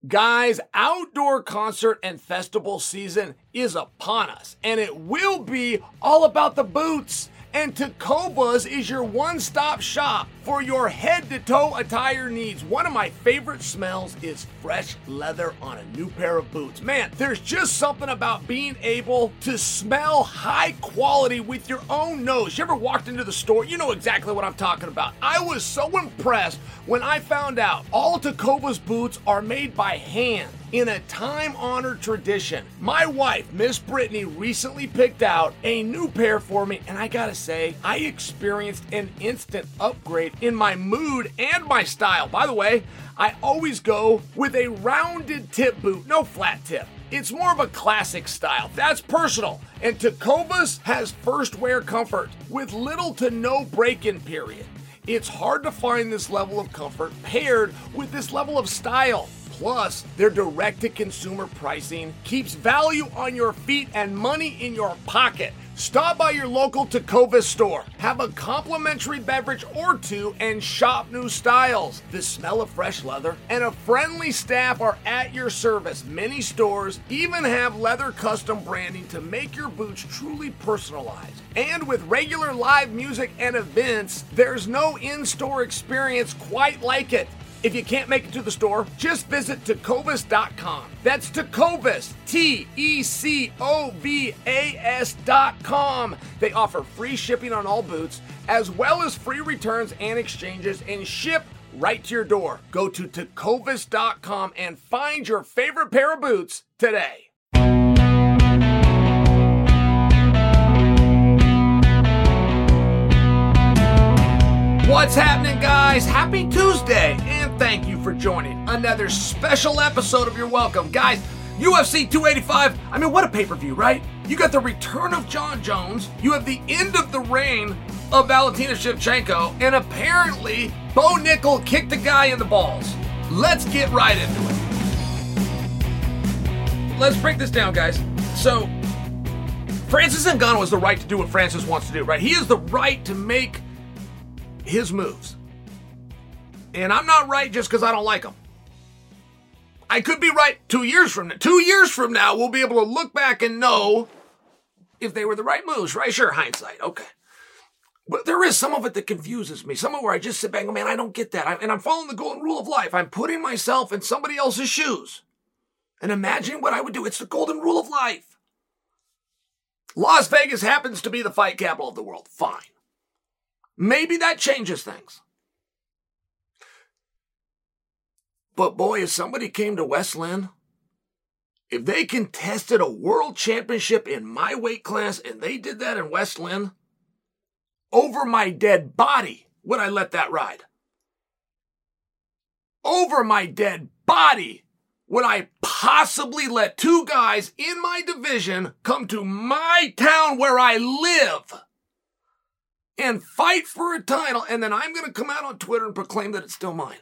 Guys, outdoor concert and festival season is upon us, and it will be all about the boots. And Tecovas is your one-stop shop for your head-to-toe attire needs. One of my favorite smells is fresh leather on a new pair of boots. Man, there's just something about being able to smell high quality with your own nose. You ever walked into the store? You know exactly what I'm talking about. I was so impressed when I found out all Tecovas boots are made by hand in a time-honored tradition. My wife, Miss Brittany, recently picked out a new pair for me, and I gotta say, I experienced an instant upgrade in my mood and my style. By the way, I always go with a rounded tip boot, no flat tip. It's more of a classic style. That's personal. And Tecovas has first wear comfort with little to no break-in period. It's hard to find this level of comfort paired with this level of style. Plus, their direct-to-consumer pricing keeps value on your feet and money in your pocket. Stop by your local Tecovas store, have a complimentary beverage or two, and shop new styles. The smell of fresh leather and a friendly staff are at your service. Many stores even have leather custom branding to make your boots truly personalized. And with regular live music and events, there's no in-store experience quite like it. If you can't make it to the store, just visit Tecovas.com. That's Tecovas, Tecovas.com. They offer free shipping on all boots, as well as free returns and exchanges, and ship right to your door. Go to Tecovas.com and find your favorite pair of boots today. What's happening, guys? Happy Tuesday, and thank you for joining another special episode of You're Welcome. Guys, UFC 285, I mean, what a pay-per-view, right? You got the return of Jon Jones, you have the end of the reign of Valentina Shevchenko, and apparently, Bo Nickel kicked a guy in the balls. Let's get right into it. Let's break this down, guys. So, Francis Ngannou has the right to do what Francis wants to do, right? He has the right to make his moves. And I'm not right just because I don't like him. I could be right 2 years from now. 2 years from now, we'll be able to look back and know if they were the right moves, right? Sure, hindsight, okay. But there is some of it that confuses me. Some of where I just sit back and go, man, I don't get that. And I'm following the golden rule of life. I'm putting myself in somebody else's shoes and imagining what I would do. It's the golden rule of life. Las Vegas happens to be the fight capital of the world. Fine. Maybe that changes things. But boy, if somebody came to West Lynn, if they contested a world championship in my weight class and they did that in West Lynn, over my dead body would I let that ride. Over my dead body would I possibly let two guys in my division come to my town where I live and fight for a title, and then I'm going to come out on Twitter and proclaim that it's still mine.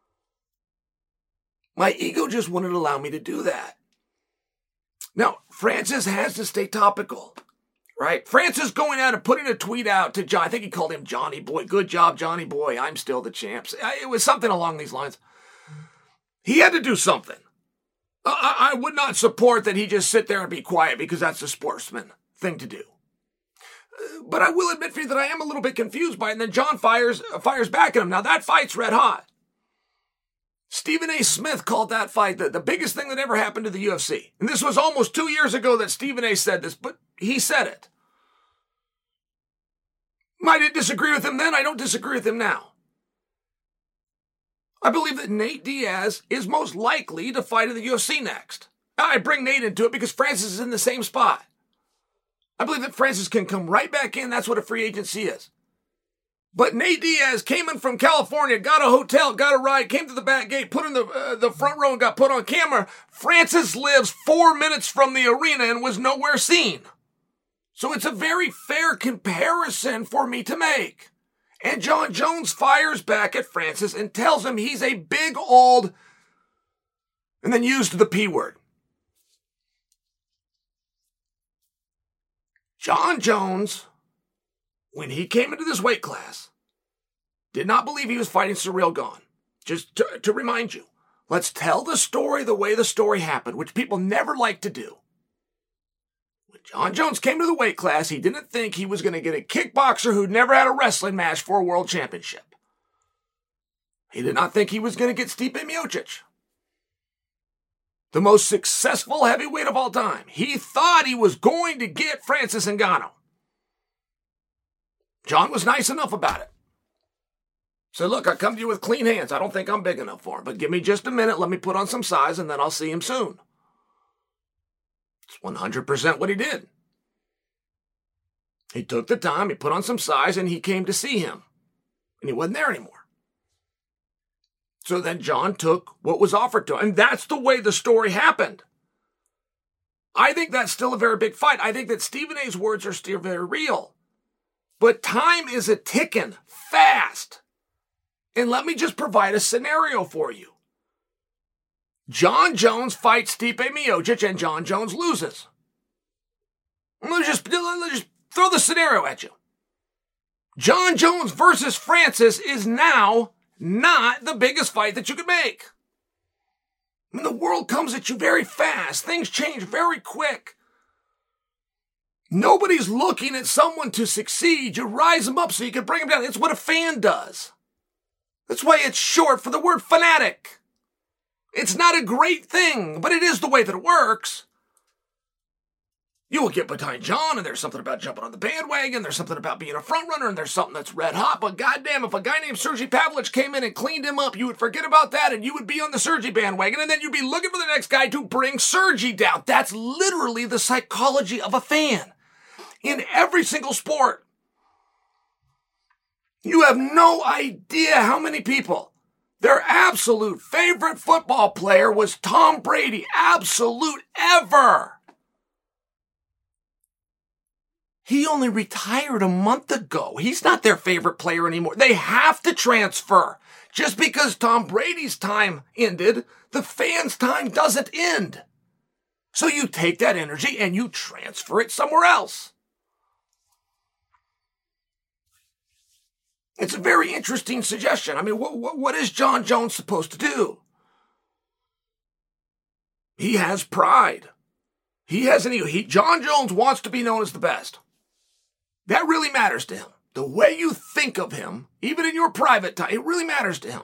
My ego just wouldn't allow me to do that. Now, Francis has to stay topical, right? Francis going out and putting a tweet out to John, I think he called him Johnny Boy. Good job, Johnny Boy. I'm still the champ. It was something along these lines. He had to do something. I would not support that he just sit there and be quiet because that's a sportsman thing to do. But I will admit for you that I am a little bit confused by it. And then John fires back at him. Now that fight's red hot. Stephen A. Smith called that fight the biggest thing that ever happened to the UFC. And this was almost 2 years ago that Stephen A. said this, but he said it. I didn't disagree with him then. I don't disagree with him now. I believe that Nate Diaz is most likely to fight in the UFC next. I bring Nate into it because Francis is in the same spot. I believe that Francis can come right back in. That's what a free agency is. But Nate Diaz came in from California, got a hotel, got a ride, came to the back gate, put in the front row and got put on camera. Francis lives 4 minutes from the arena and was nowhere seen. So it's a very fair comparison for me to make. And Jon Jones fires back at Francis and tells him he's a big old, and then used the P word. Jon Jones, when he came into this weight class, did not believe he was fighting Ciryl Gane. Just to remind you, Let's tell the story the way the story happened, which people never like to do. When Jon Jones came to the weight class, he didn't think he was going to get a kickboxer who'd never had a wrestling match for a world championship. He did not think he was going to get Stipe Miocic, the most successful heavyweight of all time. He thought he was going to get Francis Ngannou. Jon was nice enough about it. Said, look, I come to you with clean hands. I don't think I'm big enough for him, but give me just a minute. Let me put on some size, and then I'll see him soon. It's 100% what he did. He took the time, he put on some size, and he came to see him. And he wasn't there anymore. So then Jon took what was offered to him. And that's the way the story happened. I think that's still a very big fight. I think that Stephen A's words are still very real. But time is a-ticking fast. And let me just provide a scenario for you. Jon Jones fights Stipe Miocic and Jon Jones loses. Let's just throw the scenario at you. Jon Jones versus Francis is now not the biggest fight that you could make. I mean, the world comes at you very fast. Things change very quick. Nobody's looking at someone to succeed. You rise them up so you can bring them down. It's what a fan does. That's why it's short for the word fanatic. It's not a great thing, but it is the way that it works. You will get behind Jon, and there's something about jumping on the bandwagon. There's something about being a front runner, and there's something that's red hot. But goddamn, if a guy named Sergey Pavlovich came in and cleaned him up, you would forget about that, and you would be on the Sergey bandwagon, and then you'd be looking for the next guy to bring Sergey down. That's literally the psychology of a fan in every single sport. You have no idea how many people, their absolute favorite football player was Tom Brady. Absolute ever. He only retired a month ago. He's not their favorite player anymore. They have to transfer. Just because Tom Brady's time ended, the fans' time doesn't end. So you take that energy and you transfer it somewhere else. It's a very interesting suggestion. I mean, what is Jon Jones supposed to do? He has pride. He has an ego. Jon Jones wants to be known as the best. That really matters to him. The way you think of him, even in your private time, it really matters to him.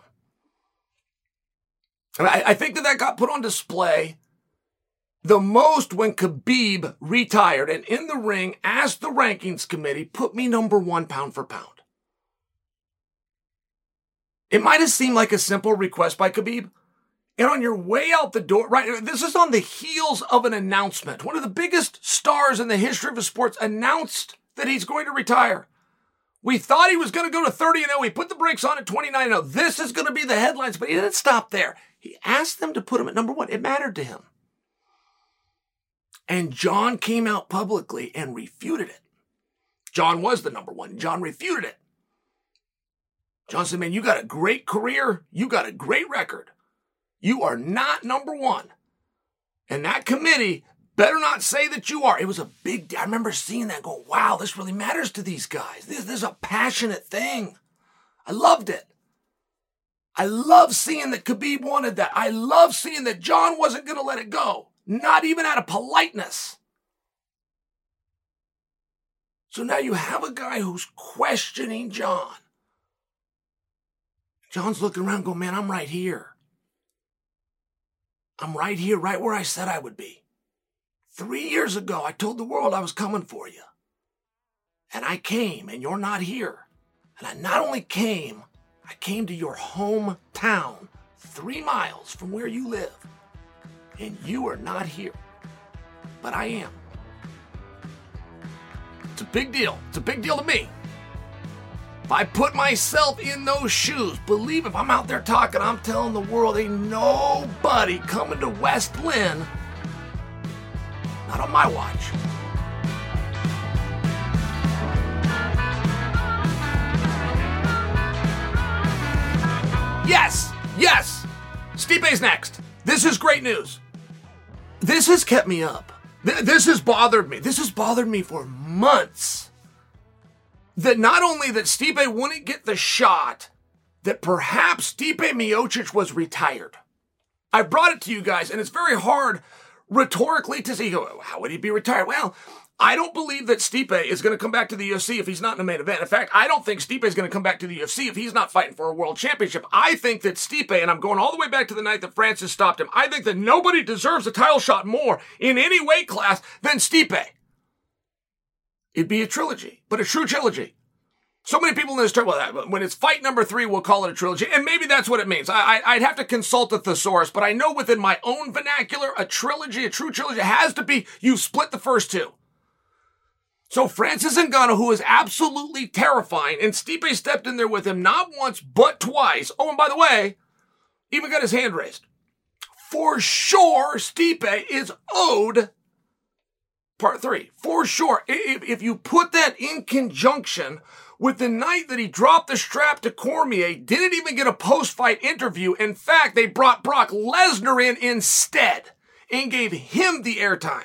I think that got put on display the most when Khabib retired and in the ring asked the rankings committee, put me number one pound for pound. It might have seemed like a simple request by Khabib. And on your way out the door, right, this is on the heels of an announcement. One of the biggest stars in the history of the sports announced that he's going to retire. We thought he was going to go to 30-0. He put the brakes on at 29-0. This is going to be the headlines, but he didn't stop there. He asked them to put him at number one. It mattered to him. And Jon came out publicly and refuted it. Jon was the number one. Jon refuted it. Jon said, man, you got a great career. You got a great record. You are not number one. And that committee better not say that you are. It was a big deal. I remember seeing that going, wow, this really matters to these guys. This is a passionate thing. I loved it. I love seeing that Khabib wanted that. I love seeing that Jon wasn't going to let it go. Not even out of politeness. So now you have a guy who's questioning Jon. Jon's looking around going, man, I'm right here. I'm right here, right where I said I would be. 3 years ago, I told the world I was coming for you. And I came, and you're not here. And I not only came, I came to your hometown, 3 miles from where you live. And you are not here. But I am. It's a big deal. It's a big deal to me. If I put myself in those shoes, believe if I'm out there talking, I'm telling the world ain't nobody coming to West Lynn. Not on my watch. Yes. Stipe's next. This is great news. This has kept me up. This has bothered me. This has bothered me for months. That not only that Stipe wouldn't get the shot, that perhaps Stipe Miocic was retired. I brought it to you guys, and it's very hard rhetorically to say, how would he be retired? Well, I don't believe that Stipe is going to come back to the UFC if he's not in the main event. In fact, I don't think Stipe is going to come back to the UFC if he's not fighting for a world championship. I think that Stipe, and I'm going all the way back to the night that Francis stopped him, I think that nobody deserves a title shot more in any weight class than Stipe. It'd be a trilogy, but a true trilogy. So many people in this term, well, when it's fight number 3, we'll call it a trilogy, and maybe that's what it means. I'd have to consult a thesaurus, but I know within my own vernacular, a trilogy, a true trilogy, has to be you split the first 2. So Francis Ngannou, who is absolutely terrifying, and Stipe stepped in there with him not once, but twice. Oh, and by the way, even got his hand raised. For sure, Stipe is owed part 3. For sure. If you put that in conjunction with the night that he dropped the strap to Cormier, didn't even get a post-fight interview. In fact, they brought Brock Lesnar in instead and gave him the airtime.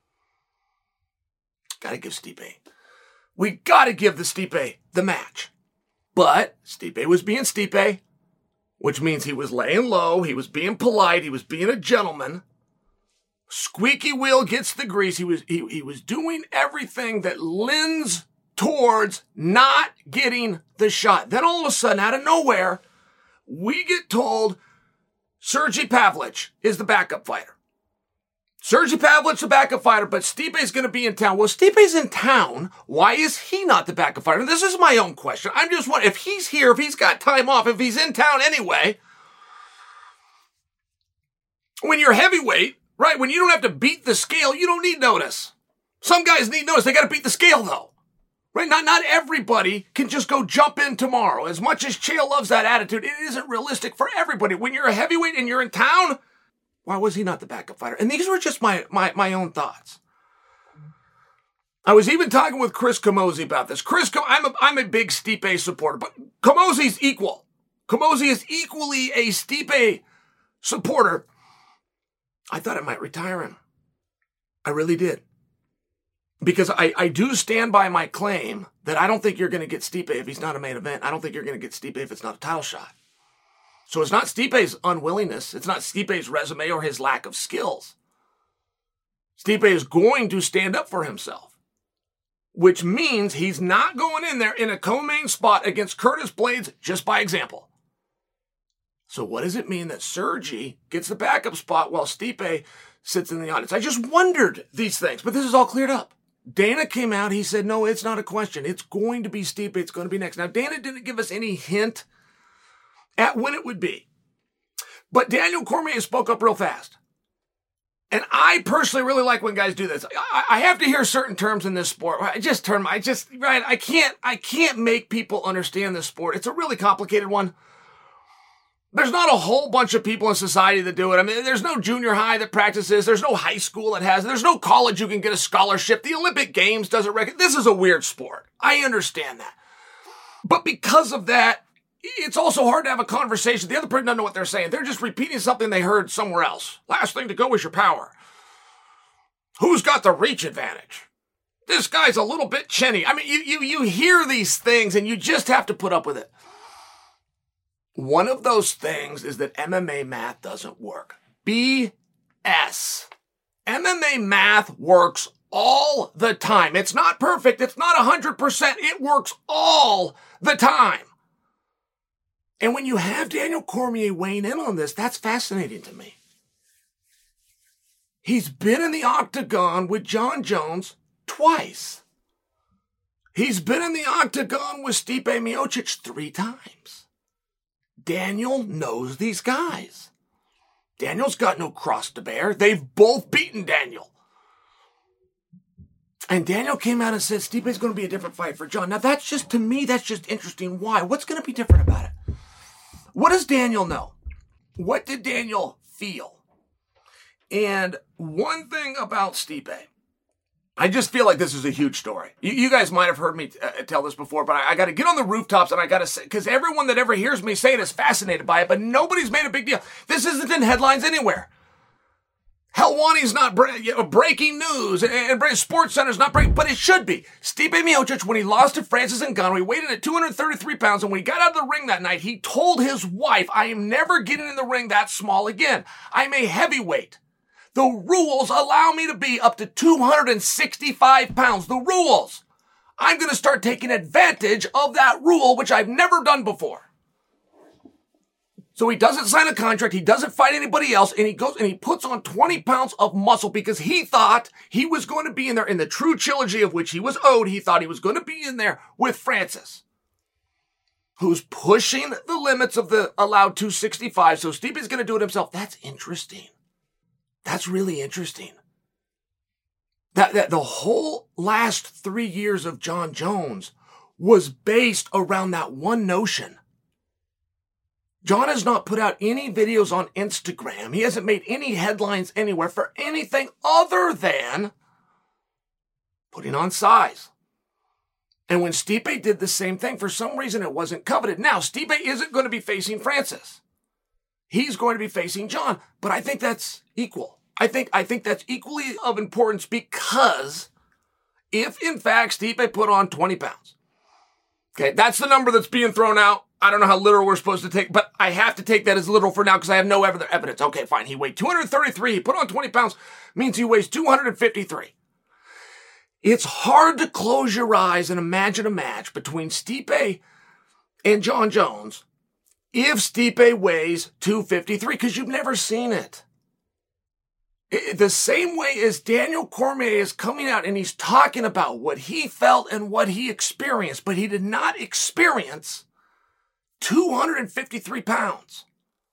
Gotta give Stipe. We gotta give the Stipe the match. But Stipe was being Stipe, which means he was laying low, he was being polite, he was being a gentleman. Squeaky wheel gets the grease. He was doing everything that lends towards not getting the shot. Then all of a sudden, out of nowhere, we get told Sergey Pavlich is the backup fighter. Sergey Pavlich, the backup fighter, but Stipe's going to be in town. Well, Stipe's in town. Why is he not the backup fighter? This is my own question. I'm just wondering, if he's here, if he's got time off, if he's in town anyway, when you're heavyweight, right, when you don't have to beat the scale, you don't need notice. Some guys need notice. They got to beat the scale, though. Right? Not everybody can just go jump in tomorrow. As much as Chael loves that attitude, it isn't realistic for everybody. When you're a heavyweight and you're in town, why was he not the backup fighter? And these were just my own thoughts. I was even talking with Chris Camozzi about this. I'm a big Stipe supporter, but Camozzi's equal. Camozzi is equally a Stipe supporter. I thought it might retire him. I really did. Because I do stand by my claim that I don't think you're going to get Stipe if he's not a main event. I don't think you're going to get Stipe if it's not a title shot. So it's not Stipe's unwillingness. It's not Stipe's resume or his lack of skills. Stipe is going to stand up for himself, which means he's not going in there in a co-main spot against Curtis Blaydes just by example. So what does it mean that Sergey gets the backup spot while Stipe sits in the audience? I just wondered these things, but this is all cleared up. Dana came out. He said, no, it's not a question. It's going to be Stipe. It's going to be next. Now, Dana didn't give us any hint at when it would be. But Daniel Cormier spoke up real fast. And I personally really like when guys do this. I have to hear certain terms in this sport. I can't make people understand this sport. It's a really complicated one. There's not a whole bunch of people in society that do it. I mean, there's no junior high that practices. There's no high school that has it. There's no college you can get a scholarship. The Olympic Games doesn't recognize. This is a weird sport. I understand that. But because of that, it's also hard to have a conversation. The other person doesn't know what they're saying. They're just repeating something they heard somewhere else. Last thing to go is your power. Who's got the reach advantage? This guy's a little bit chinny. I mean, you hear these things and you just have to put up with it. One of those things is that MMA math doesn't work. BS. MMA math works all the time. It's not perfect. It's not 100%. It works all the time. And when you have Daniel Cormier weighing in on this, that's fascinating to me. He's been in the octagon with John Jones twice. He's been in the octagon with Stipe Miocic 3 times. Daniel knows these guys. Daniel's got no cross to bear. They've both beaten Daniel. And Daniel came out and said, Stipe's going to be a different fight for John. Now, that's just, to me, that's just interesting. Why? What's going to be different about it? What does Daniel know? What did Daniel feel? And one thing about Stipe, I just feel like this is a huge story. You guys might have heard me tell this before, but I got to get on the rooftops and I got to say, because everyone that ever hears me say it is fascinated by it, but nobody's made a big deal. This isn't in headlines anywhere. Helwani's not breaking news, and Sports Center's not breaking, but it should be. Stipe Miocic, when he lost to Francis Ngannou, he weighed in at 233 pounds, and when he got out of the ring that night, he told his wife, I am never getting in the ring that small again. I'm a heavyweight. The rules allow me to be up to 265 pounds. The rules. I'm going to start taking advantage of that rule, which I've never done before. So he doesn't sign a contract, he doesn't fight anybody else, and he goes and he puts on 20 pounds of muscle because he thought he was going to be in there in the true trilogy of which he was owed. He thought he was going to be in there with Francis, who's pushing the limits of the allowed 265. So Stipe's going to do it himself. That's interesting. That's really interesting. That the whole last 3 years of Jon Jones was based around that one notion. Jon has not put out any videos on Instagram. He hasn't made any headlines anywhere for anything other than putting on size. And when Stipe did the same thing, for some reason it wasn't coveted. Now, Stipe isn't going to be facing Francis. He's going to be facing Jon, but I think that's equal. I think that's equally of importance because if, in fact, Stipe put on 20 pounds, okay, that's the number that's being thrown out. I don't know how literal we're supposed to take, but I have to take that as literal for now because I have no other evidence. Okay, fine. He weighed 233. He put on 20 pounds, means he weighs 253. It's hard to close your eyes and imagine a match between Stipe and Jon Jones if Stipe weighs 253 because you've never seen it. The same way as Daniel Cormier is coming out and he's talking about what he felt and what he experienced, but he did not experience 253 pounds.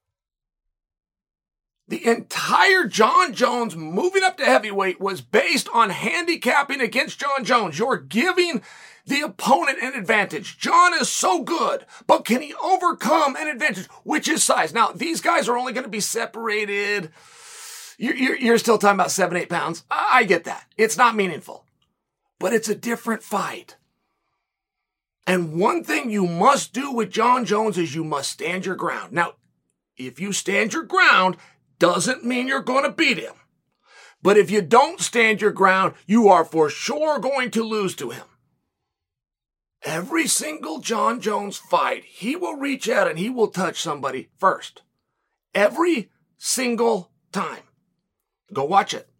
The entire Jon Jones moving up to heavyweight was based on handicapping against Jon Jones. You're giving the opponent an advantage. Jon is so good, but can he overcome an advantage, which is size? Now, these guys are only going to be separated. You're still talking about 7-8 pounds. I get that. It's not meaningful, but it's a different fight. And one thing you must do with Jon Jones is you must stand your ground. Now, if you stand your ground, doesn't mean you're going to beat him. But if you don't stand your ground, you are for sure going to lose to him. Every single Jon Jones fight, he will reach out and he will touch somebody first. Every single time. Go watch it.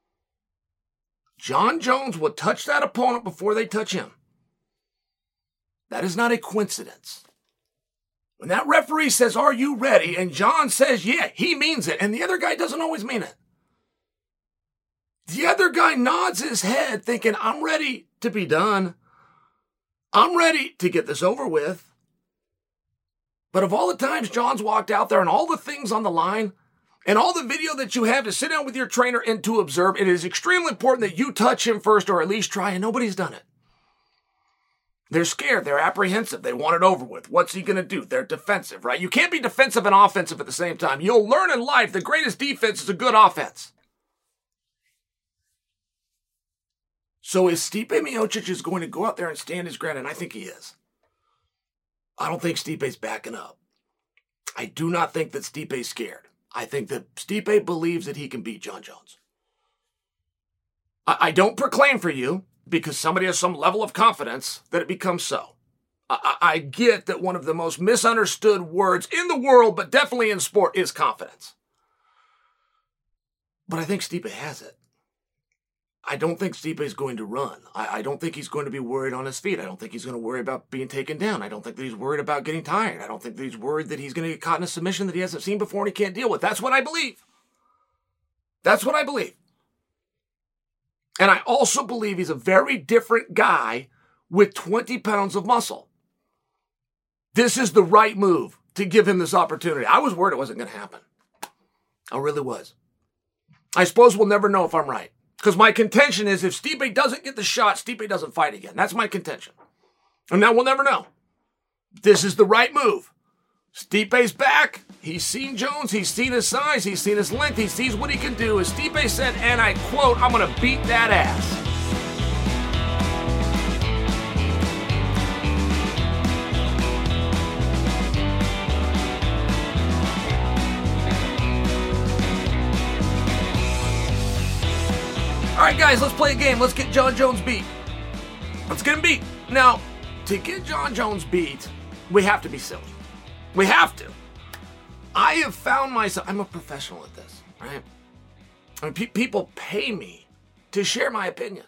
Jon Jones will touch that opponent before they touch him. That is not a coincidence. When that referee says, are you ready? And Jon says, yeah, he means it. And the other guy doesn't always mean it. The other guy nods his head thinking, I'm ready to be done. I'm ready to get this over with. But of all the times Jon's walked out there and all the things on the line and all the video that you have to sit down with your trainer and to observe, it is extremely important that you touch him first or at least try, and nobody's done it. They're scared. They're apprehensive. They want it over with. What's he going to do? They're defensive, right? You can't be defensive and offensive at the same time. You'll learn in life the greatest defense is a good offense. So if Stipe Miocic is going to go out there and stand his ground, and I think he is, I don't think Stipe's backing up. I do not think that Stipe's scared. I think that Stipe believes that he can beat Jon Jones. I don't proclaim for you, because somebody has some level of confidence, that it becomes so. I get that one of the most misunderstood words in the world, but definitely in sport, is confidence. But I think Stipe has it. I don't think Stipe is going to run. I don't think he's going to be worried on his feet. I don't think he's going to worry about being taken down. I don't think that he's worried about getting tired. I don't think that he's worried that he's going to get caught in a submission that he hasn't seen before and he can't deal with. That's what I believe. That's what I believe. And I also believe he's a very different guy with 20 pounds of muscle. This is the right move to give him this opportunity. I was worried it wasn't going to happen. I really was. I suppose we'll never know if I'm right. Because my contention is if Stipe doesn't get the shot, Stipe doesn't fight again. That's my contention. And now we'll never know. This is the right move. Stipe's back. He's seen Jones. He's seen his size. He's seen his length. He sees what he can do. As Stipe said, and I quote, I'm going to beat that ass. All right, guys, let's play a game. Let's get Jon Jones beat. Let's get him beat. Now, to get Jon Jones beat, we have to be silly. We have to. I have found myself, I'm a professional at this, right? I mean, people pay me to share my opinion.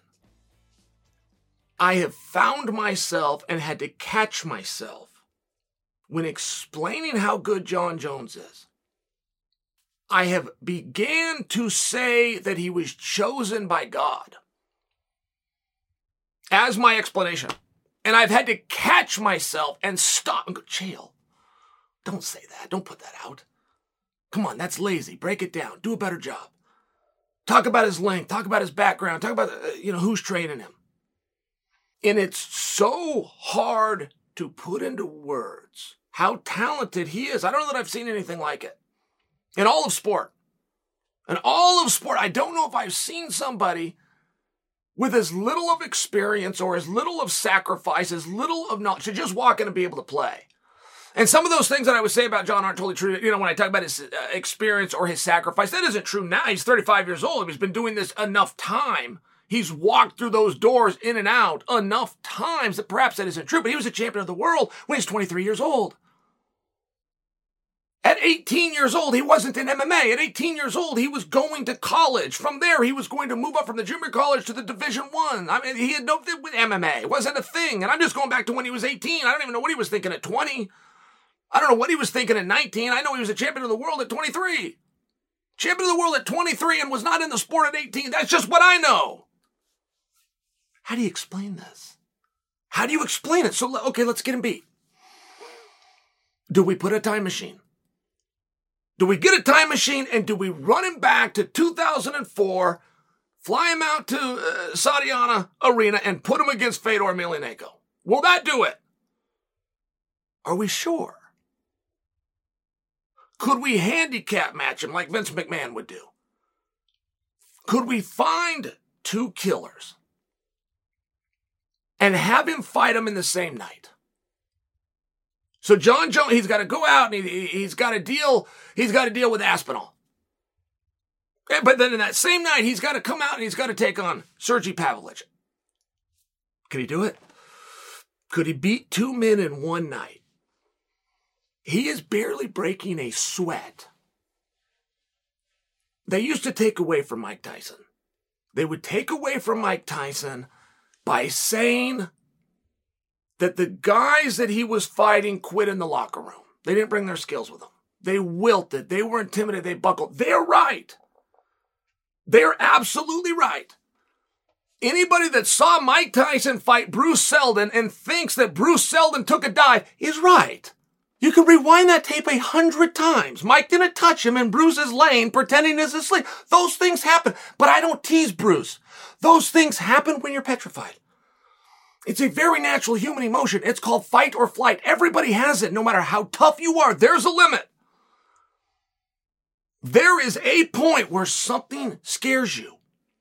I have found myself and had to catch myself when explaining how good Jon Jones is. I have began to say that he was chosen by God as my explanation. And I've had to catch myself and stop and go, Chael, don't say that. Don't put that out. Come on, that's lazy. Break it down. Do a better job. Talk about his length. Talk about his background. Talk about, who's training him. And it's so hard to put into words how talented he is. I don't know that I've seen anything like it. In all of sport. In all of sport, I don't know if I've seen somebody with as little of experience or as little of sacrifice, as little of knowledge to just walk in and be able to play. And some of those things that I would say about Jon aren't totally true. When I talk about his experience or his sacrifice, that isn't true now. He's 35 years old. He's been doing this enough time. He's walked through those doors in and out enough times that perhaps that isn't true. But he was a champion of the world when he was 23 years old. At 18 years old, he wasn't in MMA. At 18 years old, he was going to college. From there, he was going to move up from the junior college to the Division I. I mean, he had no with MMA. It wasn't a thing. And I'm just going back to when he was 18. I don't even know what he was thinking at 20. I don't know what he was thinking at 19. I know he was a champion of the world at 23. Champion of the world at 23 and was not in the sport at 18. That's just what I know. How do you explain this? How do you explain it? So, okay, let's get him beat. Do we put a time machine? Do we get a time machine and do we run him back to 2004, fly him out to Sadiana Arena and put him against Fedor Emelianenko? Will that do it? Are we sure? Could we handicap match him like Vince McMahon would do? Could we find two killers and have him fight them in the same night? So Jon Jones, he's got to go out and he's got to deal with Aspinall. But then in that same night, he's got to come out and he's got to take on Sergey Pavlovich. Could he do it? Could he beat two men in one night? He is barely breaking a sweat. They used to take away from Mike Tyson. They would take away from Mike Tyson by saying that the guys that he was fighting quit in the locker room. They didn't bring their skills with them. They wilted. They were intimidated. They buckled. They're right. They're absolutely right. Anybody that saw Mike Tyson fight Bruce Seldon and thinks that Bruce Seldon took a dive is right. You can rewind that tape 100 times. Mike didn't touch him and Bruce is laying pretending he's asleep. Those things happen, but I don't tease Bruce. Those things happen when you're petrified. It's a very natural human emotion. It's called fight or flight. Everybody has it, no matter how tough you are. There's a limit. There is a point where something scares you.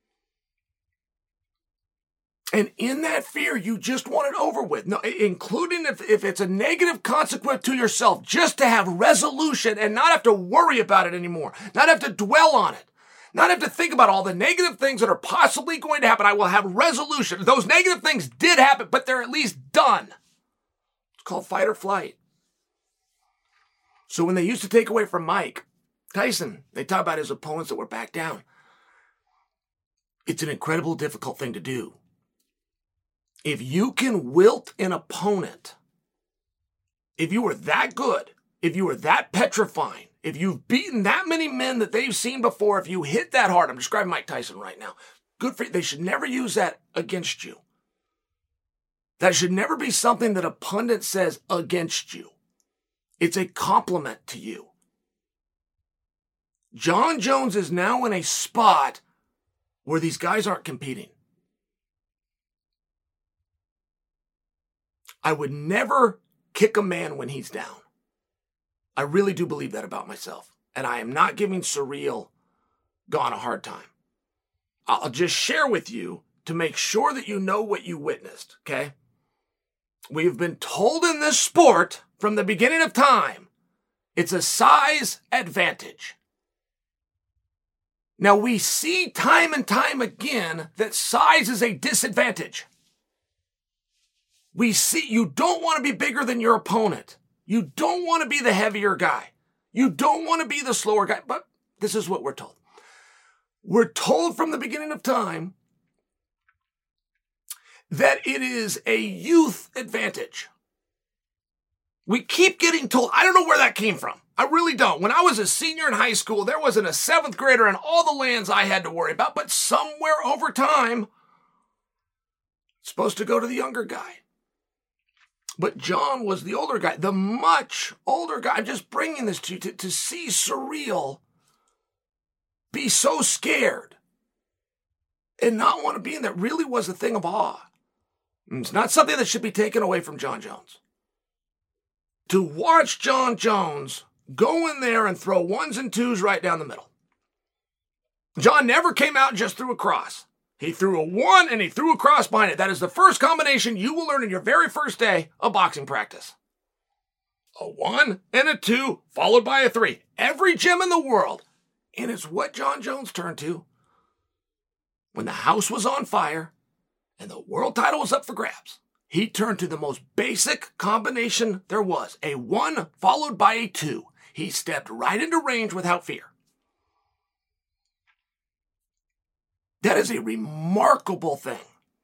And in that fear, you just want it over with. No, including if it's a negative consequence to yourself, just to have resolution and not have to worry about it anymore. Not have to dwell on it. Not have to think about all the negative things that are possibly going to happen. I will have resolution. Those negative things did happen, but they're at least done. It's called fight or flight. So when they used to take away from Mike Tyson, they talk about his opponents that were back down. It's an incredible, difficult thing to do. If you can wilt an opponent, if you were that good, if you were that petrifying, if you've beaten that many men that they've seen before, if you hit that hard, I'm describing Mike Tyson right now, good for you. They should never use that against you. That should never be something that a pundit says against you. It's a compliment to you. Jon Jones is now in a spot where these guys aren't competing. I would never kick a man when he's down. I really do believe that about myself. And I am not giving Surreal Gone a hard time. I'll just share with you to make sure that you know what you witnessed, okay? We've been told in this sport from the beginning of time, it's a size advantage. Now, we see time and time again that size is a disadvantage. We see you don't want to be bigger than your opponent. You don't want to be the heavier guy. You don't want to be the slower guy. But this is what we're told. We're told from the beginning of time that it is a youth advantage. We keep getting told, I don't know where that came from. I really don't. When I was a senior in high school, there wasn't a seventh grader in all the lands I had to worry about, but somewhere over time, it's supposed to go to the younger guy. But John was the older guy, the much older guy. I'm just bringing this to you to see Ciryl be so scared and not want to be in there really was a thing of awe. It's not something that should be taken away from Jon Jones. To watch Jon Jones go in there and throw ones and twos right down the middle. John never came out and just threw a cross. He threw a one and he threw a cross behind it. That is the first combination you will learn in your very first day of boxing practice. A one and a two followed by a three. Every gym in the world. And it's what Jon Jones turned to when the house was on fire and the world title was up for grabs. He turned to the most basic combination there was. A one followed by a two. He stepped right into range without fear. That is a remarkable thing.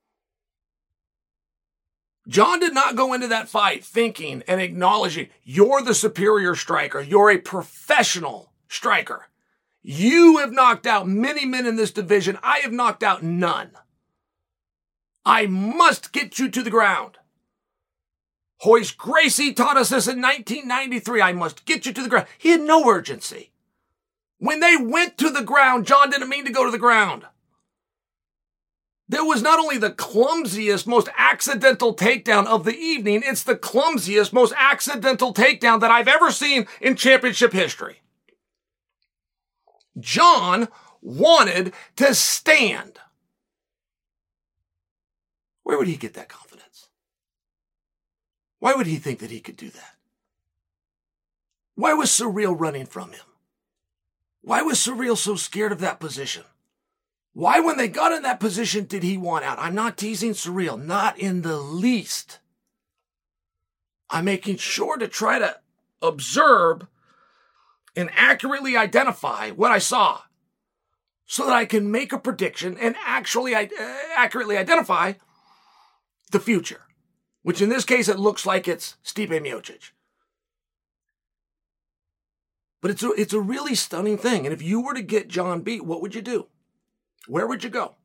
John did not go into that fight thinking and acknowledging, you're the superior striker. You're a professional striker. You have knocked out many men in this division. I have knocked out none. I must get you to the ground. Royce Gracie taught us this in 1993. I must get you to the ground. He had no urgency. When they went to the ground, John didn't mean to go to the ground. There was not only the clumsiest, most accidental takedown of the evening, it's the clumsiest, most accidental takedown that I've ever seen in championship history. John wanted to stand. Where would he get that confidence? Why would he think that he could do that? Why was Ciryl running from him? Why was Ciryl so scared of that position? Why, when they got in that position, did he want out? I'm not teasing Ciryl, not in the least. I'm making sure to try to observe and accurately identify what I saw so that I can make a prediction and actually accurately identify the future, which in this case, it looks like it's Stipe Miocic. But it's a really stunning thing. And if you were to get John beat, what would you do? Where would you go?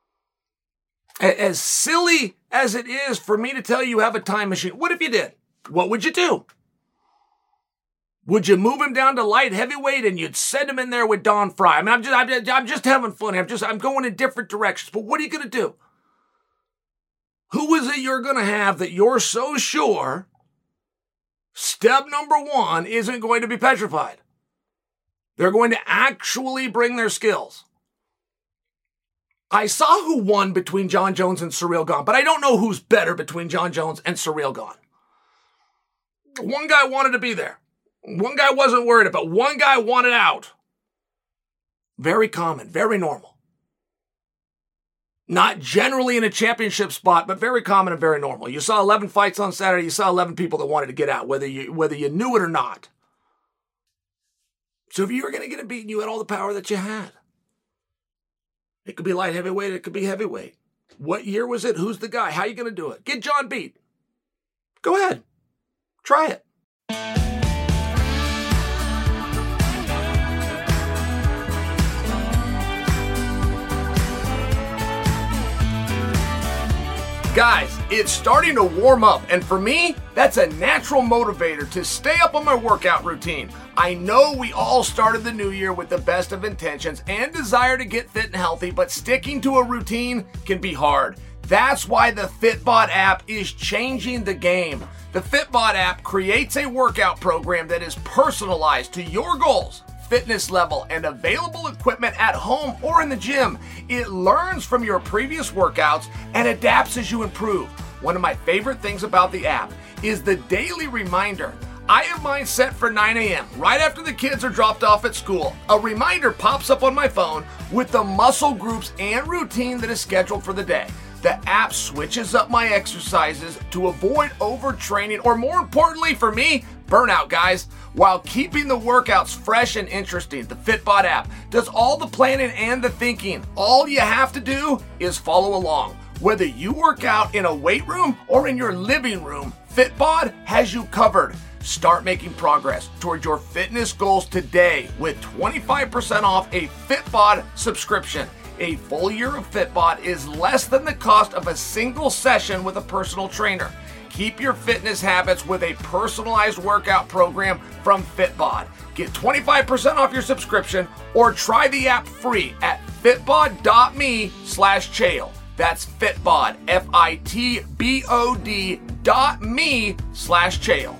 As silly as it is for me to tell you have a time machine, what if you did? What would you do? Would you move him down to light heavyweight and you'd send him in there with Don Fry? I mean, I'm just having fun. I'm going in different directions. But what are you going to do? Who is it you're going to have that you're so sure step number one isn't going to be petrified? They're going to actually bring their skills. I saw who won between Jon Jones and Ciryl Gane, but I don't know who's better between Jon Jones and Ciryl Gane. One guy wanted to be there. One guy wasn't worried about. One guy wanted out. Very common, very normal. Not generally in a championship spot, but very common and very normal. You saw 11 fights on Saturday. You saw 11 people that wanted to get out, whether you knew it or not. So if you were going to get it beaten, you had all the power that you had. It could be light heavyweight. It could be heavyweight. What year was it? Who's the guy? How are you going to do it? Get John beat. Go ahead. Try it. Guys, it's starting to warm up, and for me, that's a natural motivator to stay up on my workout routine. I know we all started the new year with the best of intentions and desire to get fit and healthy, but sticking to a routine can be hard. That's why the Fitbod app is changing the game. The Fitbod app creates a workout program that is personalized to your goals, fitness level, and available equipment at home or in the gym. It learns from your previous workouts and adapts as you improve. One of my favorite things about the app is the daily reminder. I have mine set for 9 a.m. right after the kids are dropped off at school. A reminder pops up on my phone with the muscle groups and routine that is scheduled for the day. The app switches up my exercises to avoid overtraining, or more importantly for me, burnout, guys, while keeping the workouts fresh and interesting. The Fitbod app does all the planning and the thinking. All you have to do is follow along. Whether you work out in a weight room or in your living room, Fitbod has you covered. Start making progress toward your fitness goals today with 25% off a Fitbod subscription. A full year of Fitbod is less than the cost of a single session with a personal trainer. Keep your fitness habits with a personalized workout program from Fitbod. Get 25% off your subscription or try the app free at fitbod.me/Chael. That's Fitbod, FITBOD.me/Chael.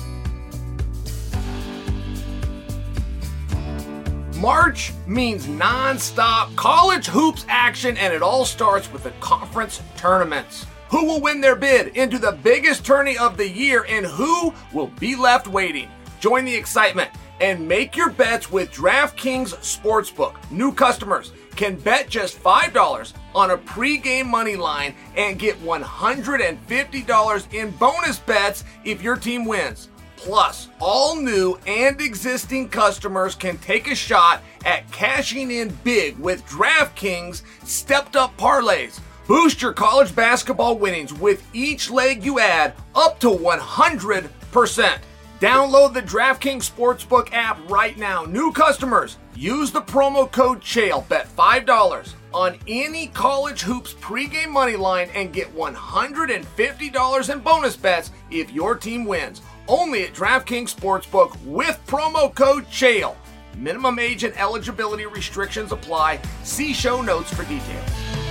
March means non-stop college hoops action, and it all starts with the conference tournaments. Who will win their bid into the biggest tourney of the year, and who will be left waiting? Join the excitement and make your bets with DraftKings Sportsbook. New customers can bet just $5 on a pregame money line and get $150 in bonus bets if your team wins. Plus, all new and existing customers can take a shot at cashing in big with DraftKings stepped-up parlays. Boost your college basketball winnings with each leg you add up to 100%. Download the DraftKings Sportsbook app right now. New customers, use the promo code Chael. Bet $5 on any college hoops pregame money line and get $150 in bonus bets if your team wins. Only at DraftKings Sportsbook with promo code Chael. Minimum age and eligibility restrictions apply. See show notes for details.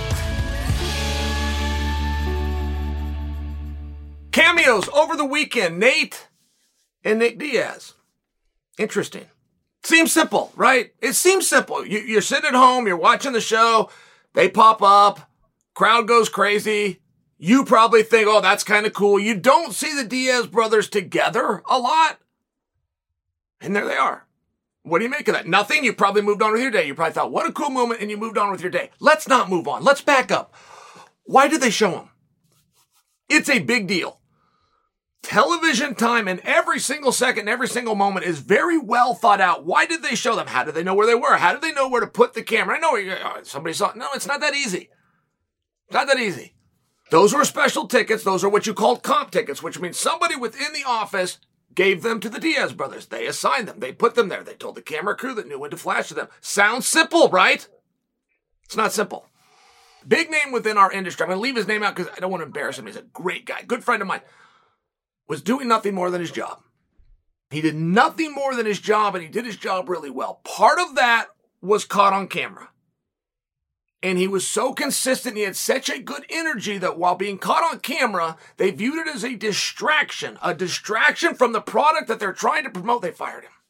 Cameos over the weekend. Nate and Nick Diaz. Interesting. Seems simple, right? It seems simple. You're sitting at home, you're watching the show, they pop up, crowd goes crazy. You probably think, oh, that's kind of cool. You don't see the Diaz brothers together a lot. And there they are. What do you make of that? Nothing. You probably moved on with your day. You probably thought, what a cool moment, and you moved on with your day. Let's not move on. Let's back up. Why did they show them? It's a big deal. Television time and every single second, every single moment is very well thought out. Why did they show them? How did they know where they were? How did they know where to put the camera? I know somebody saw it. No, it's not that easy. It's not that easy. Those were special tickets. Those are what you called comp tickets, which means somebody within the office gave them to the Diaz brothers. They assigned them. They put them there. They told the camera crew that knew when to flash to them. Sounds simple, right? It's not simple. Big name within our industry. I'm going to leave his name out because I don't want to embarrass him. He's a great guy, good friend of mine. Was doing nothing more than his job. He did nothing more than his job, and he did his job really well. Part of that was caught on camera. And he was so consistent, he had such a good energy that while being caught on camera, they viewed it as a distraction from the product that they're trying to promote. They fired him.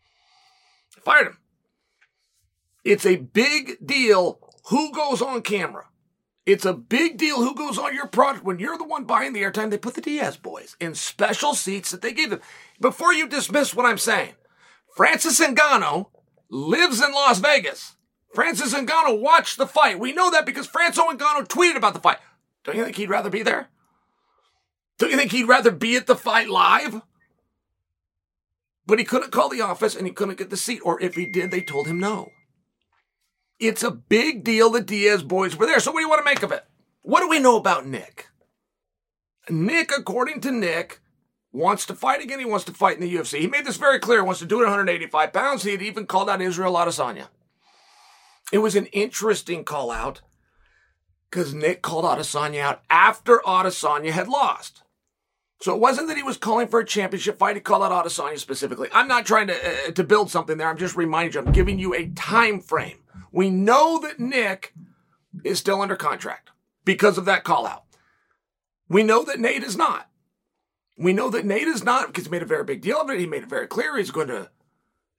It's a big deal who goes on camera. It's a big deal who goes on your product. When you're the one buying the airtime, they put the Diaz boys in special seats that they gave them. Before you dismiss what I'm saying, Francis Ngannou lives in Las Vegas. Francis Ngannou watched the fight. We know that because Francis Ngannou tweeted about the fight. Don't you think he'd rather be there? Don't you think he'd rather be at the fight live? But he couldn't call the office and he couldn't get the seat. Or if he did, they told him no. It's a big deal the Diaz boys were there. So what do you want to make of it? What do we know about Nick? Nick, according to Nick, wants to fight again. He wants to fight in the UFC. He made this very clear. He wants to do it at 185 pounds. He had even called out Israel Adesanya. It was an interesting call out because Nick called Adesanya out after Adesanya had lost. So it wasn't that he was calling for a championship fight. He called out Adesanya specifically. I'm not trying to build something there. I'm just reminding you. I'm giving you a time frame. We know that Nick is still under contract because of that call out. We know that Nate is not. We know that Nate is not because he made a very big deal of it. He made it very clear he's going to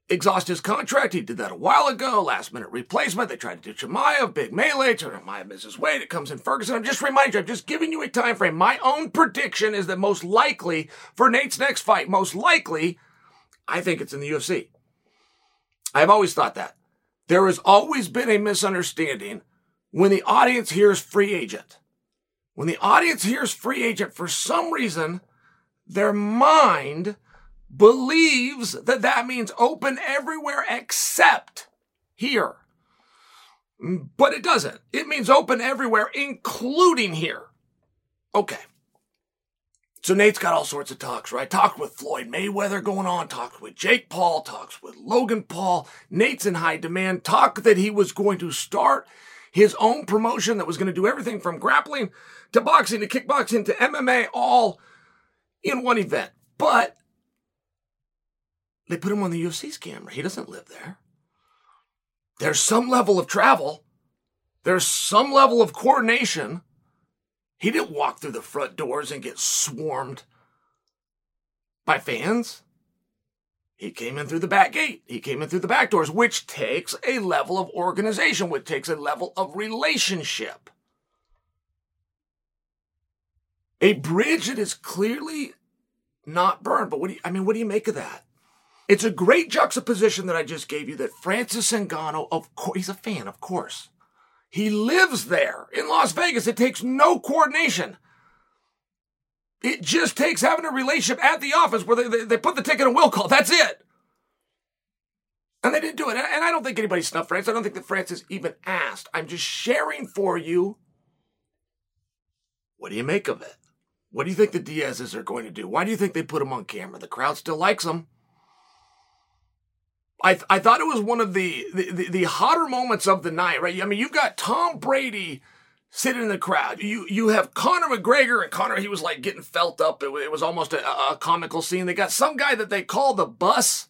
exhaust his contract. He did that a while ago. Last minute replacement. They tried to do Chimaev, big melee. Chimaev misses weight. It comes in Ferguson. I'm just reminding you, I'm just giving you a time frame. My own prediction is that most likely for Nate's next fight, most likely, I think it's in the UFC. I've always thought that. There has always been a misunderstanding when the audience hears free agent. When the audience hears free agent, for some reason, their mind believes that that means open everywhere except here. But it doesn't. It means open everywhere, including here. Okay. So Nate's got all sorts of talks, right? Talked with Floyd Mayweather going on, talked with Jake Paul, talks with Logan Paul. Nate's in high demand. Talk that he was going to start his own promotion that was going to do everything from grappling to boxing to kickboxing to MMA all in one event. But they put him on the UFC's camera. He doesn't live there. There's some level of travel. There's some level of coordination. He didn't walk through the front doors and get swarmed by fans. He came in through the back gate. He came in through the back doors, which takes a level of organization, which takes a level of relationship. A bridge that is clearly not burned. But what do you make of that? It's a great juxtaposition that I just gave you that Francis Ngannou, of course, he's a fan, of course. He lives there in Las Vegas. It takes no coordination. It just takes having a relationship at the office where they put the ticket on will call. That's it. And they didn't do it. And I don't think anybody snuffed Francis. I don't think that Francis even asked. I'm just sharing for you. What do you make of it? What do you think the Diazes are going to do? Why do you think they put him on camera? The crowd still likes him. I thought it was one of the hotter moments of the night, right? I mean, you've got Tom Brady sitting in the crowd. You have Conor McGregor, and Conor, he was like getting felt up. It was almost a comical scene. They got some guy that they call the Bus.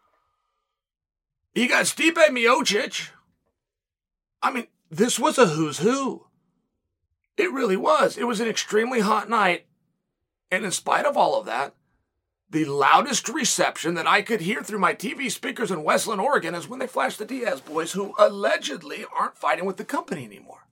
You got Stipe Miocic. I mean, this was a who's who. It really was. It was an extremely hot night. And in spite of all of that, the loudest reception that I could hear through my TV speakers in Westland, Oregon, is when they flashed the Diaz boys, who allegedly aren't fighting with the company anymore.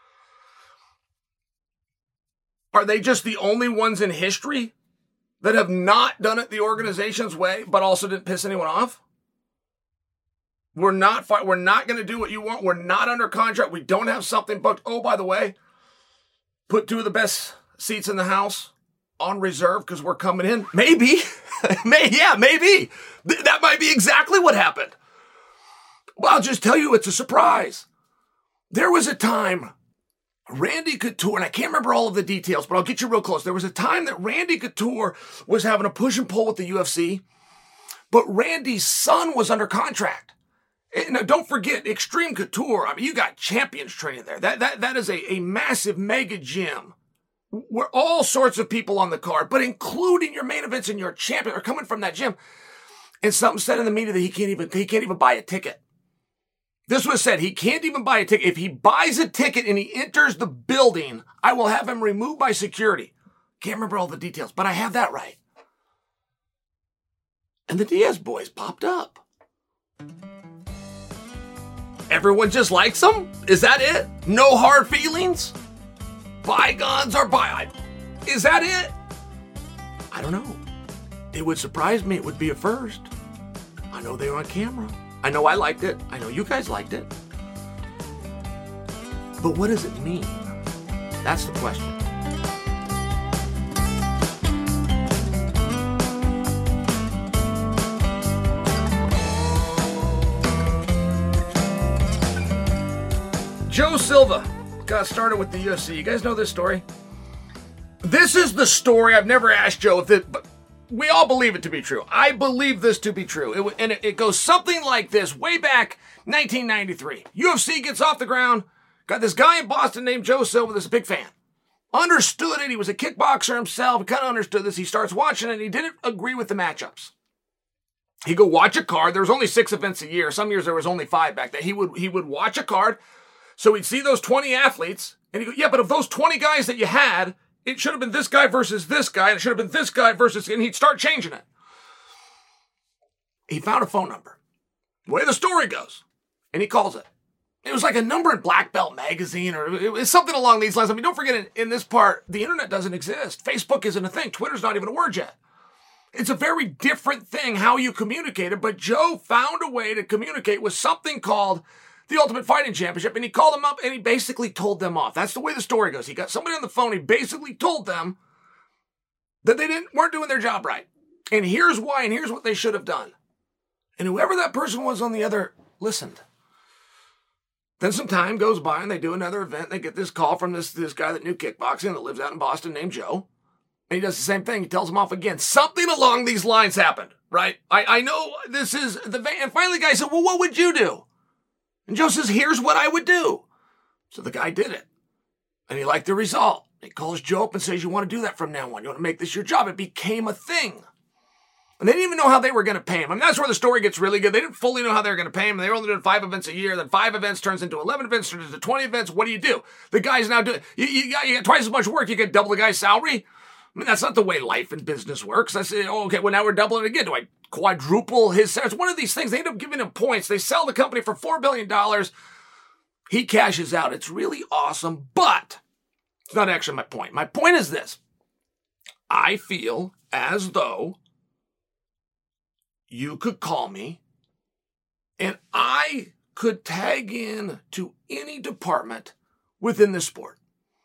Are they just the only ones in history that have not done it the organization's way, but also didn't piss anyone off? We're not going to do what you want. We're not under contract. We don't have something booked. Oh, by the way, put two of the best seats in the house on reserve because we're coming in. Maybe. Maybe. That might be exactly what happened. Well, I'll just tell you, it's a surprise. There was a time Randy Couture, and I can't remember all of the details, but I'll get you real close. There was a time that Randy Couture was having a push and pull with the UFC, but Randy's son was under contract. Now, don't forget, Extreme Couture, I mean, you got champions training there. That is a massive mega gym where all sorts of people on the card, but including your main events and your champion, are coming from that gym. And something said in the media that he can't even buy a ticket. This was said, he can't even buy a ticket. If he buys a ticket and he enters the building, I will have him removed by security. Can't remember all the details, but I have that right. And the Diaz boys popped up. Everyone just likes them? Is that it? No hard feelings? Bygones are by. Is that it? I don't know. It would surprise me. It would be a first. I know they were on camera. I know I liked it. I know you guys liked it. But what does it mean? That's the question. Joe Silva got started with the UFC. You guys know this story? This is the story. I've never asked Joe if it, but we all believe it to be true. I believe this to be true. It goes something like this. Way back 1993, UFC gets off the ground. Got this guy in Boston named Joe Silva that's a big fan. Understood it. He was a kickboxer himself. He kind of understood this. He starts watching it. And he didn't agree with the matchups. He'd go watch a card. There was only 6 events a year. Some years there was only 5 back then. He would watch a card. So he'd see those 20 athletes, and he'd go, yeah, but of those 20 guys that you had, it should have been this guy versus this guy, and it should have been this guy versus, and he'd start changing it. He found a phone number. The way the story goes. And he calls it. It was like a number in Black Belt magazine or it was something along these lines. I mean, don't forget in this part, the internet doesn't exist. Facebook isn't a thing. Twitter's not even a word yet. It's a very different thing how you communicated, but Joe found a way to communicate with something called the Ultimate Fighting Championship, and he called them up and he basically told them off. That's the way the story goes. He got somebody on the phone. He basically told them that they weren't doing their job right. And here's why, and here's what they should have done. And whoever that person was on the other listened. Then some time goes by and they do another event. They get this call from this guy that knew kickboxing that lives out in Boston named Joe. And he does the same thing. He tells him off again. Something along these lines happened, right? I know this is the van. And finally the guy said, well, what would you do? And Joe says, here's what I would do. So the guy did it. And he liked the result. He calls Joe up and says, you want to do that from now on? You want to make this your job? It became a thing. And they didn't even know how they were going to pay him. I mean, that's where the story gets really good. They didn't fully know how they were going to pay him. They were only doing 5 events a year. Then 5 events turns into 11 events, turns into 20 events. What do? The guy's now doing, you got twice as much work. You get double the guy's salary. I mean, that's not the way life and business works. I say, oh, okay, well, now we're doubling it again. Do I quadruple his salary? It's one of these things. They end up giving him points. They sell the company for $4 billion. He cashes out. It's really awesome, but it's not actually my point. My point is this. I feel as though you could call me and I could tag in to any department within the sport.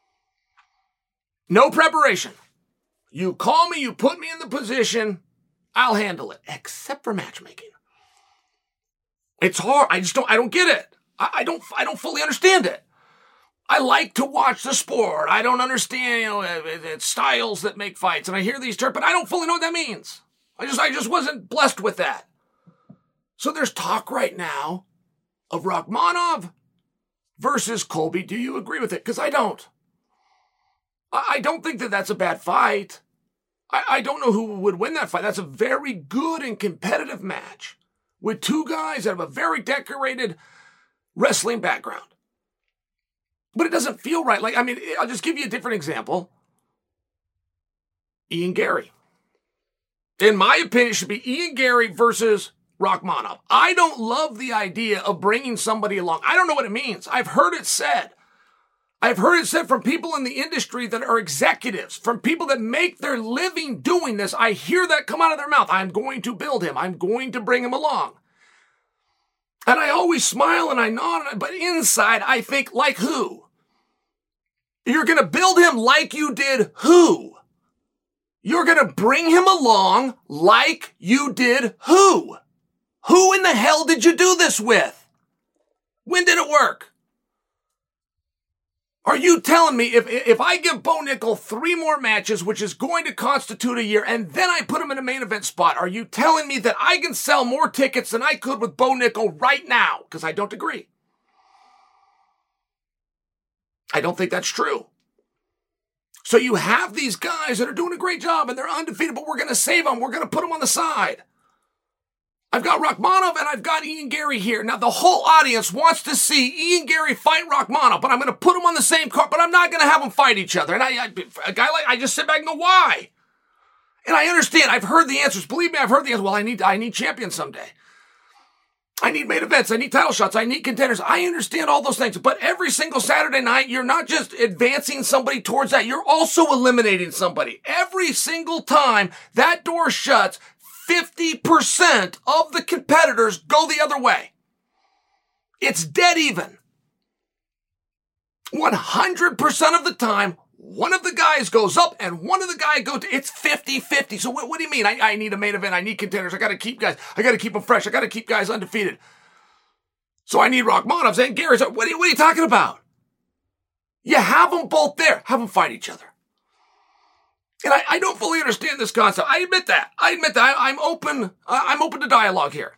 No preparation. You call me, you put me in the position, I'll handle it, except for matchmaking. It's hard. I don't get it. I don't fully understand it. I like to watch the sport. I don't understand, it's styles that make fights. And I hear these terms, but I don't fully know what that means. I just wasn't blessed with that. So there's talk right now of Rakhmonov versus Colby. Do you agree with it? Because I don't. I don't think that that's a bad fight. I don't know who would win that fight. That's a very good and competitive match with 2 guys that have a very decorated wrestling background. But it doesn't feel right. Like, I mean, I'll just give you a different example. Ian Garry. In my opinion, it should be Ian Garry versus Rakhmonov. I don't love the idea of bringing somebody along. I don't know what it means. I've heard it said. I've heard it said from people in the industry that are executives, from people that make their living doing this. I hear that come out of their mouth. I'm going to build him. I'm going to bring him along. And I always smile and I nod, but inside I think, like who? You're going to build him like you did who? You're going to bring him along like you did who? Who in the hell did you do this with? When did it work? Are you telling me if I give Bo Nickel 3 more matches, which is going to constitute a year, and then I put him in a main event spot, are you telling me that I can sell more tickets than I could with Bo Nickel right now? Because I don't agree. I don't think that's true. So you have these guys that are doing a great job and they're undefeated, but we're going to save them. We're going to put them on the side. I've got Rakhmonov and I've got Ian Garry here. Now, the whole audience wants to see Ian Garry fight Rakhmonov, but I'm going to put them on the same card, but I'm not going to have them fight each other. And a guy like, I just sit back and go, why? And I understand. I've heard the answers. Believe me, I've heard the answers. Well, I need champions someday. I need main events. I need title shots. I need contenders. I understand all those things. But every single Saturday night, you're not just advancing somebody towards that. You're also eliminating somebody. Every single time that door shuts, 50% of the competitors go the other way. It's dead even. 100% of the time, one of the guys goes up and one of the guys goes, it's 50-50. So what do you mean? I need a main event. I need contenders. I got to keep guys. I got to keep them fresh. I got to keep guys undefeated. So I need Rakhmonov and Garry's. What are you talking about? You have them both there. Have them fight each other. And I don't fully understand this concept. I admit that. I'm open to dialogue here.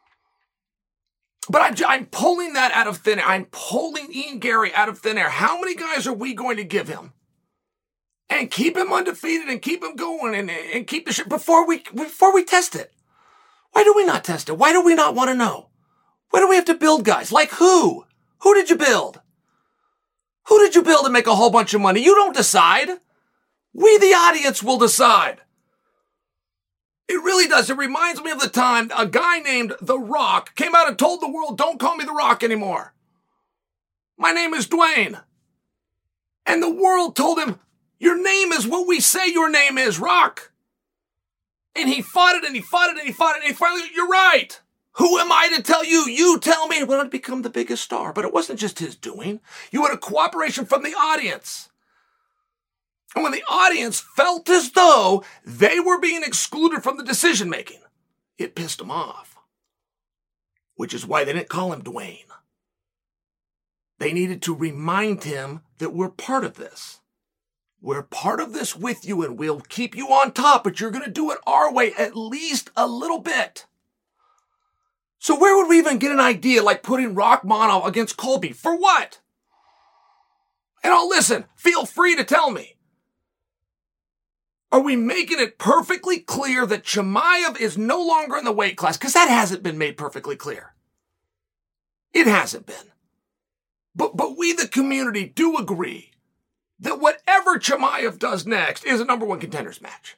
But I'm pulling that out of thin air. I'm pulling Ian Garry out of thin air. How many guys are we going to give him? And keep him undefeated and keep him going and keep the shit before we test it. Why do we not test it? Why do we not want to know? Why do we have to build guys? Like who? Who did you build? Who did you build to make a whole bunch of money? You don't decide. We, the audience, will decide. It really does. It reminds me of the time a guy named The Rock came out and told the world, don't call me The Rock anymore. My name is Dwayne. And the world told him, your name is what we say your name is, Rock. And he fought it and he fought it and he fought it and he finally, you're right. Who am I to tell you? You tell me. Well, I'd become the biggest star. But it wasn't just his doing. You had a cooperation from the audience. And when the audience felt as though they were being excluded from the decision making, it pissed them off. Which is why they didn't call him Dwayne. They needed to remind him that we're part of this. We're part of this with you and we'll keep you on top, but you're going to do it our way at least a little bit. So where would we even get an idea like putting Rachmaninoff against Colby? For what? And I'll listen. Feel free to tell me. Are we making it perfectly clear that Chimaev is no longer in the weight class? Because that hasn't been made perfectly clear. It hasn't been. But we, the community, do agree that whatever Chimaev does next is a number one contenders match.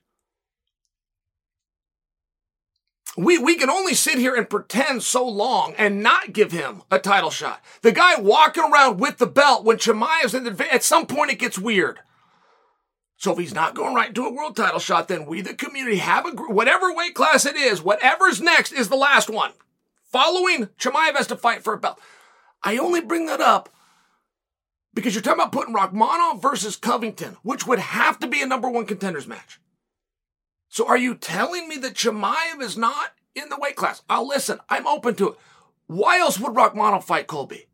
We can only sit here and pretend so long and not give him a title shot. The guy walking around with the belt when Chimaev's in the... At some point, it gets weird. So if he's not going right to a world title shot, then we, the community, have whatever weight class it is, whatever's next is the last one. Following, Chimaev has to fight for a belt. I only bring that up because you're talking about putting Rachmaninoff versus Covington, which would have to be a number one contenders match. So are you telling me that Chimaev is not in the weight class? I'll listen. I'm open to it. Why else would Rachmaninoff fight Colby?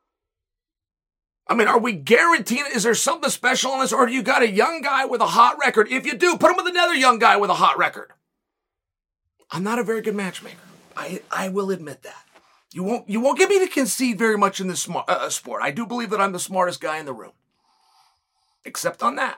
I mean, are we guaranteeing, is there something special on this, or do you got a young guy with a hot record? If you do, put him with another young guy with a hot record. I'm not a very good matchmaker. I will admit that. You won't get me to concede very much in this sport. I do believe that I'm the smartest guy in the room. Except on that.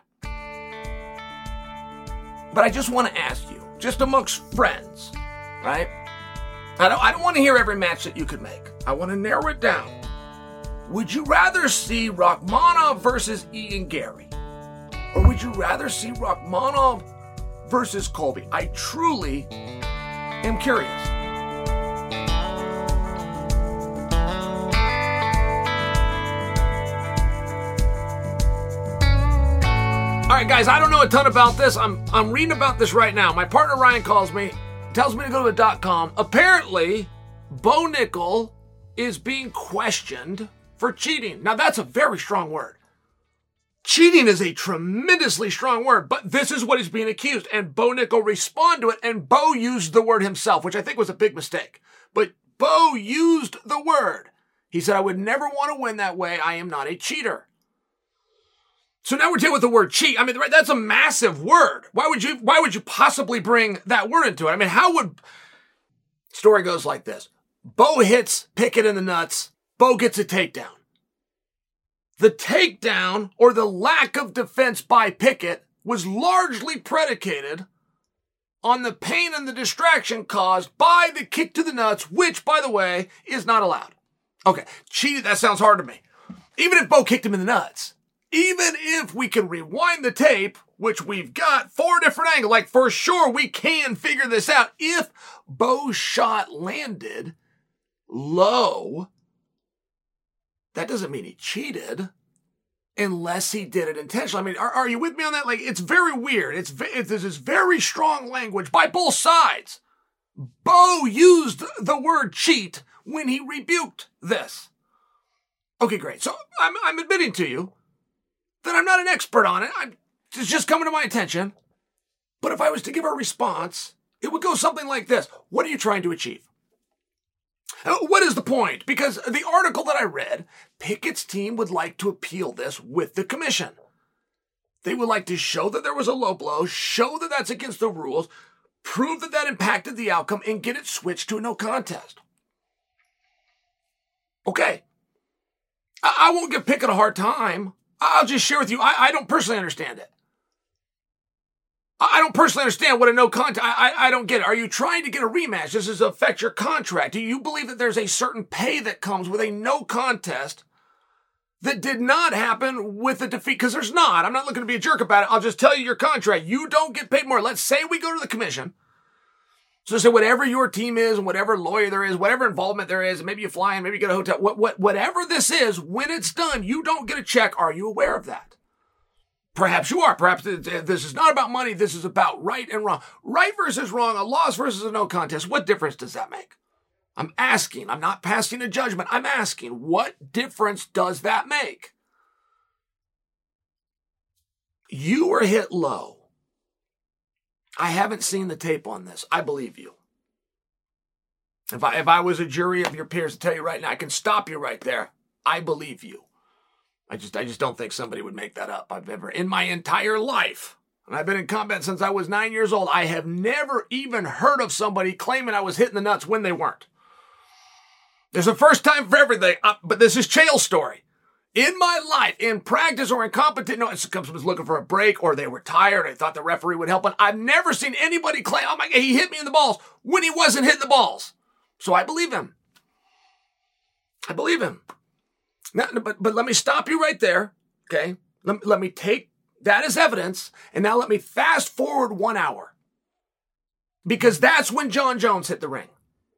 But I just want to ask you, just amongst friends, right? I don't want to hear every match that you could make. I want to narrow it down. Would you rather see Rachmaninoff versus Ian Gary? Or would you rather see Rachmaninoff versus Colby? I truly am curious. All right, guys, I don't know a ton about this. I'm reading about this right now. My partner Ryan calls me, tells me to go to the .com. Apparently, Bo Nickel is being questioned for cheating. Now, that's a very strong word. Cheating is a tremendously strong word, but this is what he's being accused. And Bo Nickel responded to it, and Bo used the word himself, which I think was a big mistake. But Bo used the word. He said, I would never want to win that way. I am not a cheater. So now we're dealing with the word cheat. I mean, right, that's a massive word. Why would you possibly bring that word into it? I mean, how would... Story goes like this. Bo hits Pickett in the nuts. Bo gets a takedown. The takedown, or the lack of defense by Pickett, was largely predicated on the pain and the distraction caused by the kick to the nuts, which, by the way, is not allowed. Okay, cheated, that sounds hard to me. Even if Bo kicked him in the nuts, even if we can rewind the tape, which we've got 4 different angles, like for sure we can figure this out. If Bo's shot landed low, that doesn't mean he cheated unless he did it intentionally. I mean, are you with me on that? Like, it's very weird. This is very strong language by both sides. Bo used the word cheat when he rebuked this. Okay, great. So I'm admitting to you that I'm not an expert on it. It's just coming to my attention. But if I was to give a response, it would go something like this. What are you trying to achieve? What is the point? Because the article that I read, Pickett's team would like to appeal this with the commission. They would like to show that there was a low blow, show that that's against the rules, prove that that impacted the outcome, and get it switched to a no contest. Okay. I won't give Pickett a hard time. I'll just share with you, I don't personally understand it. I don't personally understand what a no contest, I don't get it. Are you trying to get a rematch? This is affect your contract. Do you believe that there's a certain pay that comes with a no contest that did not happen with a defeat? Because there's not. I'm not looking to be a jerk about it. I'll just tell you your contract. You don't get paid more. Let's say we go to the commission So say whatever your team is and whatever lawyer there is, whatever involvement there is, maybe you fly in, maybe you get a hotel, whatever this is, when it's done, you don't get a check. Are you aware of that? Perhaps you are. Perhaps this is not about money. This is about right and wrong. Right versus wrong, a loss versus a no contest. What difference does that make? I'm asking. I'm not passing a judgment. I'm asking, what difference does that make? You were hit low. I haven't seen the tape on this. I believe you. If I was a jury of your peers to tell you right now, I can stop you right there. I believe you. I just don't think somebody would make that up. I've ever, in my entire life, and I've been in combat since I was 9 years old, I have never even heard of somebody claiming I was hitting the nuts when they weren't. There's a first time for everything, but this is Chael's story. In my life, in practice or in competition, no, someone was looking for a break or they were tired. I thought the referee would help. And I've never seen anybody claim, oh my God, he hit me in the balls when he wasn't hitting the balls. So I believe him. I believe him. Now, but let me stop you right there, okay? Let me take that as evidence, and now let me fast forward 1 hour. Because that's when Jon Jones hit the ring.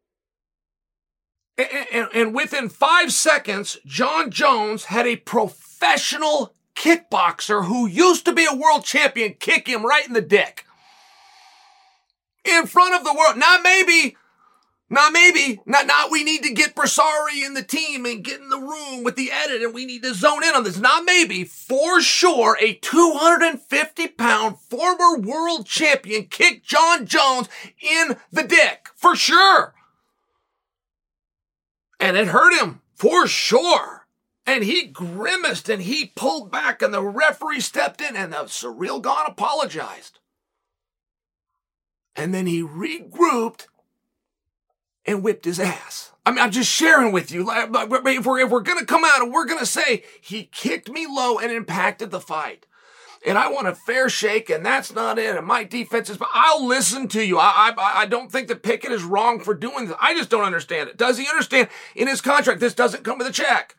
And within 5 seconds, Jon Jones had a professional kickboxer who used to be a world champion kick him right in the dick. In front of the world. Not maybe. Not we need to get Bersari in the team and get in the room with the edit and we need to zone in on this. Not maybe. For sure, a 250-pound former world champion kicked Jon Jones in the dick. For sure. And it hurt him, for sure. And he grimaced and he pulled back and the referee stepped in and the Ciryl Gane apologized. And then he regrouped and whipped his ass. I mean, I'm just sharing with you. If we're going to come out and we're going to say he kicked me low and impacted the fight. And I want a fair shake, and that's not it. And my defense is, but I'll listen to you. I don't think that Pickett is wrong for doing this. I just don't understand it. Does he understand in his contract this doesn't come with a check?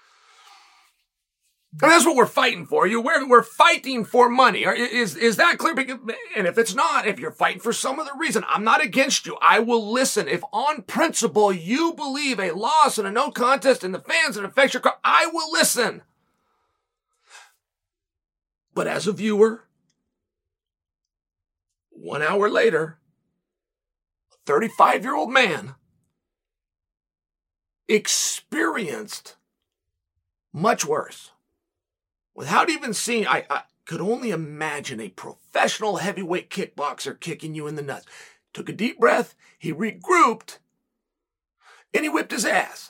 And that's what we're fighting for. We're fighting for money. Is that clear? And if it's not, if you're fighting for some other reason, I'm not against you. I will listen. If on principle you believe a loss and a no contest in the fans and affects your car, I will listen. But as a viewer, 1 hour later, a 35-year-old man experienced much worse. Without even seeing, I could only imagine a professional heavyweight kickboxer kicking you in the nuts. Took a deep breath, he regrouped, and he whipped his ass.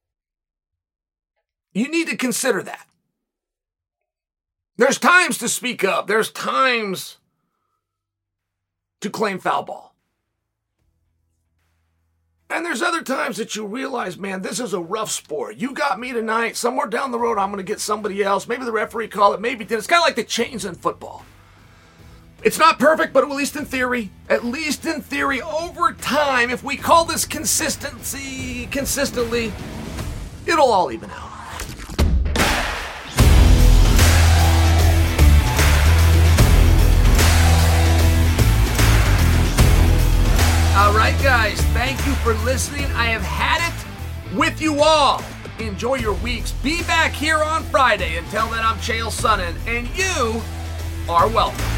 You need to consider that. There's times to speak up. There's times to claim foul ball. And there's other times that you realize, man, this is a rough sport. You got me tonight. Somewhere down the road, I'm going to get somebody else. Maybe the referee called it. Maybe did. It's kind of like the chains in football. It's not perfect, but at least in theory, over time, if we call this consistently, it'll all even out. All right, guys, thank you for listening. I have had it with you all. Enjoy your weeks. Be back here on Friday. Until then, I'm Chael Sonnen, and you are welcome.